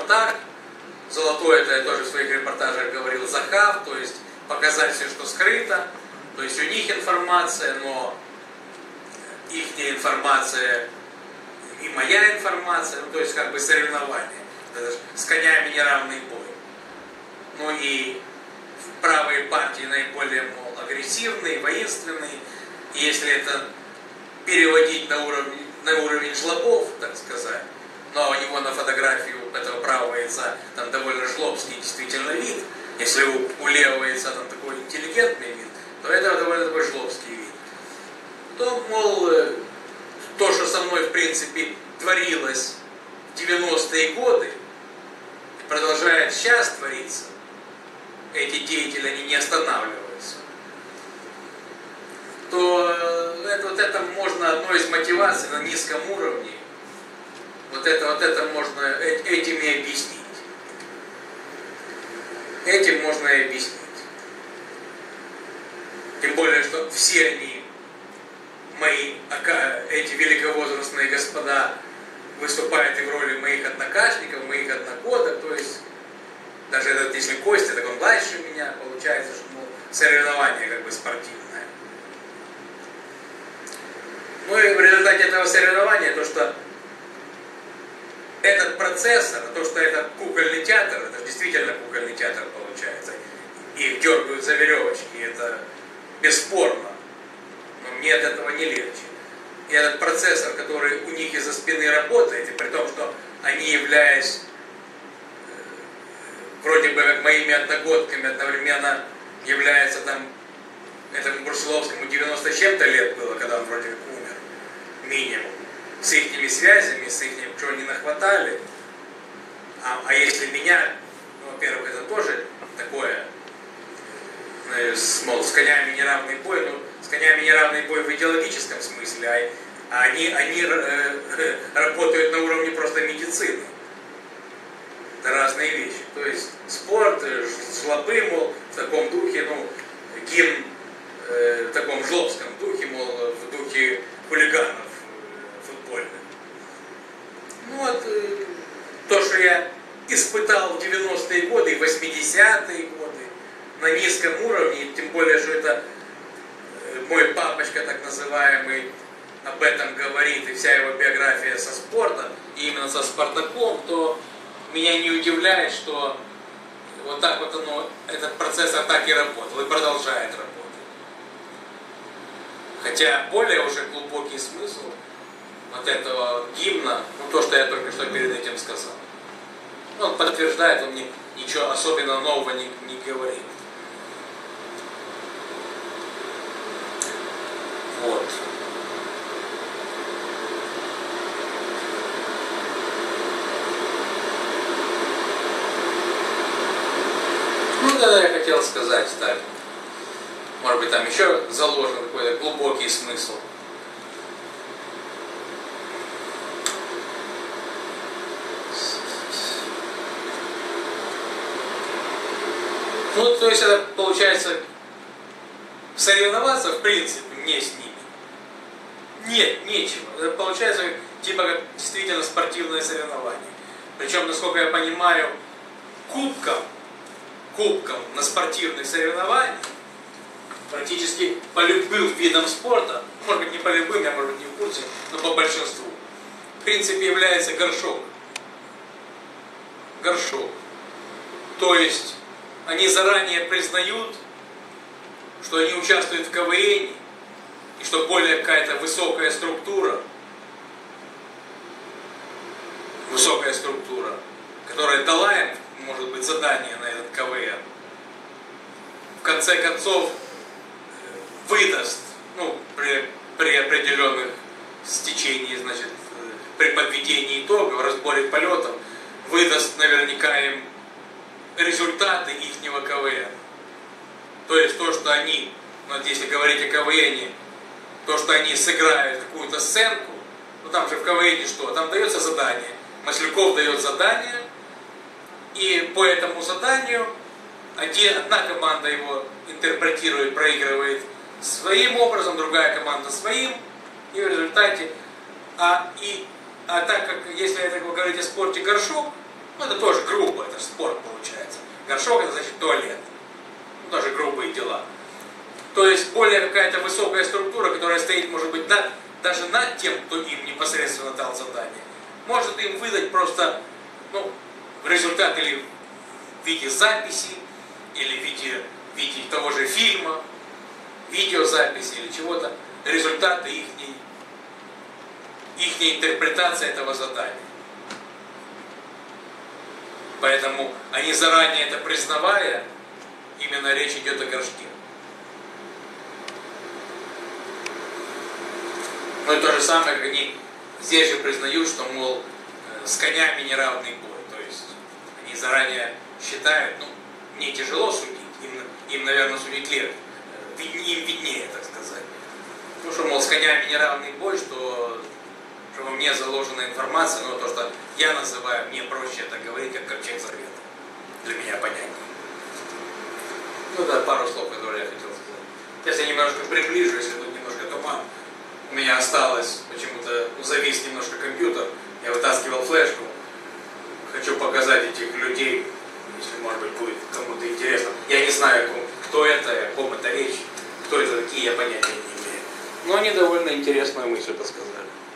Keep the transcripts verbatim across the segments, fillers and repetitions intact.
так. Золотой, это я тоже в своих репортажах говорил, захав, то есть показать все, что скрыто. То есть у них информация, но их информация и моя информация, ну то есть как бы соревнование. Это же с конями неравный бой. Ну и правые партии наиболее, мол, агрессивные, воинственные. И если это переводить на уровень, на уровень жлобов, так сказать, но у него на фотографии у этого правого яйца там довольно жлобский действительно вид. Если у, у левого яйца там такой интеллигентный вид, то это довольно такой жлобский вид. То, мол, то, что со мной, в принципе, творилось в девяностые годы, продолжает сейчас твориться, эти деятели, они не останавливаются, то это, вот это можно, одной из мотиваций на низком уровне, вот это, вот это можно этим и объяснить. Этим можно и объяснить. Тем более, что все они, мои, эти великовозрастные господа, выступают и в роли моих однокашников, моих одногодок, то есть даже этот, если Костя, так он младше меня, получается, что ну, соревнование как бы спортивное. Ну и в результате этого соревнования, то, что этот процессор, то, что это кукольный театр, это же действительно кукольный театр получается, их дергают за веревочки, это бесспорно, но мне от этого не легче. И этот процессор, который у них из-за спины работает, и при том, что они, являясь вроде бы как моими одногодками, одновременно являются там, этому Брусиловскому девяносто с чем-то лет было, когда он вроде как умер, минимум, с их связями, с их, чего они нахватали. А, а если меня, ну, во-первых, это тоже такое, мол, с конями неравный бой, ну, с конями неравный бой в идеологическом смысле, а, а они, они э, э, работают на уровне просто медицины. Это разные вещи. То есть спорт, жлобы, мол, в таком духе, ну, гимн э, в таком жлобском духе, мол, в духе хулиганов э, футбольных. Ну вот, э, то, что я испытал в девяностые годы и восьмидесятые годы на низком уровне, тем более, что это э, мой папочка, так называемый, об этом говорит, и вся его биография со спортом, и именно со Спартаком, то меня не удивляет, что вот так вот оно, этот процессор так и работал, и продолжает работать. Хотя более уже глубокий смысл вот этого гимна, ну то, что я только что перед этим сказал, он подтверждает, он мне ничего особенно нового не, не говорит. Вот. Ну, тогда я хотел сказать так. Может быть, там еще заложен какой-то глубокий смысл. Ну, то есть это получается соревноваться в принципе не с ними. Нет, нечего. Это получается типа как действительно спортивное соревнование. Причем, насколько я понимаю, кубком, кубком на спортивных соревнованиях практически по любым видам спорта, может быть не по любым, я может быть не в курсе, но по большинству, в принципе является горшок. Горшок. То есть они заранее признают, что они участвуют в КВН, и что более какая-то высокая структура, высокая структура, которая дала им, может быть, задание на этот КВН, в конце концов выдаст, ну, при, при определенных стечении, значит, при подведении итогов, разборе полетов, выдаст наверняка им результаты ихнего КВН. То есть то, что они, ну, вот если говорить о КВНе, то, что они сыграют какую-то сценку, ну там же в КВНе что? Там дается задание. Масляков дает задание, и по этому заданию один, одна команда его интерпретирует, проигрывает своим образом, другая команда своим, и в результате, а, и, а так как, если это говорить о спорте горшок, Ну, это тоже грубо, это же спорт получается. Горшок это значит туалет. Ну, тоже грубые дела. То есть более какая-то высокая структура, которая стоит, может быть, над, даже над тем, кто им непосредственно дал задание, может им выдать просто, ну, результат или в виде записи, или в виде, в виде того же фильма, видеозаписи или чего-то, результаты их, их интерпретации этого задания. Поэтому они заранее это признавая, именно речь идет о горшке. Ну и то же самое, как они здесь же признают, что, мол, с конями неравный бой. То есть они заранее считают, ну, мне тяжело судить, им, им наверное, судить легче, им виднее, так сказать. Ну что, мол, с конями неравный бой, что, что во мне заложена информация, но то, что я называю, мне проще это говорить, как ковчег завета. Для меня понятнее. Ну да, пару слов, которые я хотел сказать. Сейчас я немножко приближу, если тут немножко туман. У меня осталось, почему-то завис немножко компьютер, я вытаскивал флешку. Хочу показать этих людей, если, может быть, будет кому-то интересно. Я не знаю, кто это, о ком это речь, кто это такие, я понятия не имею. Но они довольно интересную мысль это сказали.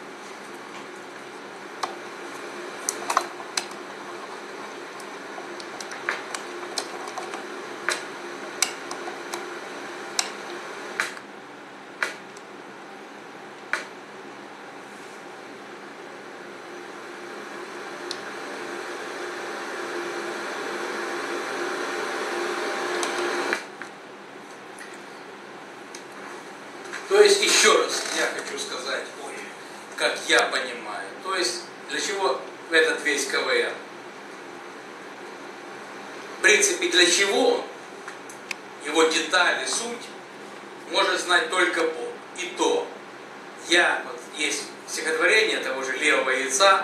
То есть, еще раз я хочу сказать, ой, как я понимаю, то есть, для чего этот весь КВН? В принципе, для чего его детали, суть, может знать только Бог. И то, я, вот есть стихотворение того же Левого Яйца,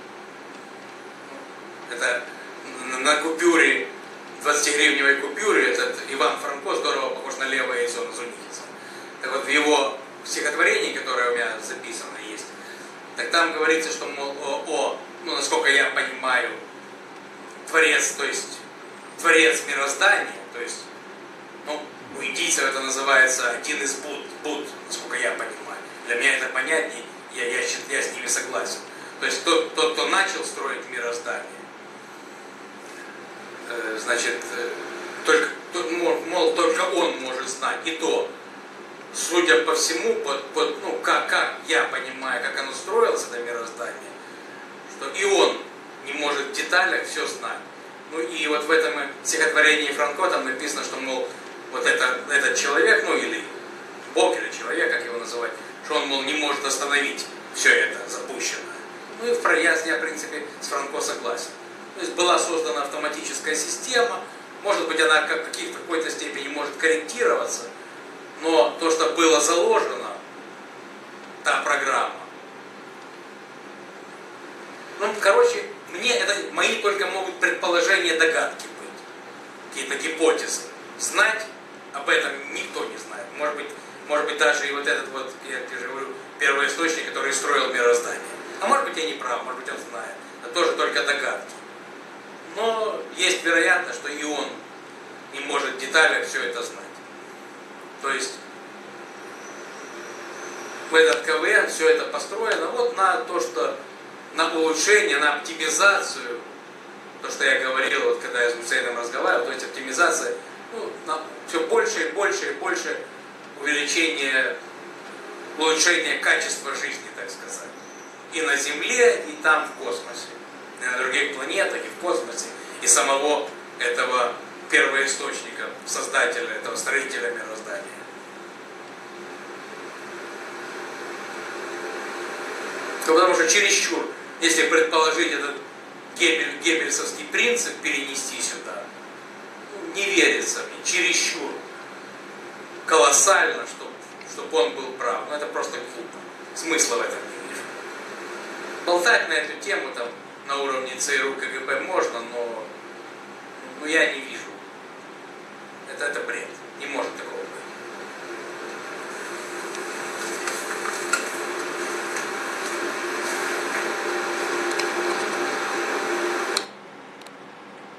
это на купюре, двадцатигривневой купюре, этот Иван Франко здорово похож на левое яйцо, на Зунихица. Так вот, в его стихотворении, которое у меня записано есть, так там говорится, что, мол, о, о, ну, насколько я понимаю, Творец, то есть, Творец мироздания, то есть, ну, у индийцев это называется один из Буд, Буд, насколько я понимаю. Для меня это понятнее, я, я, я с ними согласен. То есть, тот, тот, кто начал строить мироздание, э, значит, э, только, мол, мол, только он может знать, и то, судя по всему, под, под, ну, как, как я понимаю, как оно строилось, это мироздание, что и он не может в деталях все знать. Ну и вот в этом стихотворении Франко там написано, что, мол, вот это, этот человек, ну или Бог, или человек, как его называть, что он, мол, не может остановить все это запущенное. Ну и в, я, я, в принципе, с Франко согласен. То есть была создана автоматическая система, может быть, она как, в какой-то степени может корректироваться, но то, что было заложено, та программа, ну, короче, мне это, мои только могут предположения, догадки быть, какие-то гипотезы. Знать об этом никто не знает. Может быть, может быть даже и вот этот вот, я же говорю, первоисточник, который строил мироздание. А может быть, я не прав, может быть, он знает. Это тоже только догадки. Но есть вероятность, что и он не может в деталях все это знать. То есть в этот КВН все это построено вот на то, что на улучшение, на оптимизацию, то, что я говорил, вот когда я с Гусейном разговаривал, то есть оптимизация, ну, на все больше и больше и больше увеличение, улучшение качества жизни, так сказать. И на Земле, и там в космосе, и на других планетах, и в космосе, и самого этого первоисточника, создателя, этого строителя мироздания. Потому что чересчур, если предположить этот Геббель, геббельсовский принцип перенести сюда, ну, не верится мне, чересчур колоссально, чтобы, чтобы он был прав. Но это просто глупо. Смысла в этом не вижу. Болтать на эту тему там на уровне ЦРУ, КГБ можно, но, но я не вижу.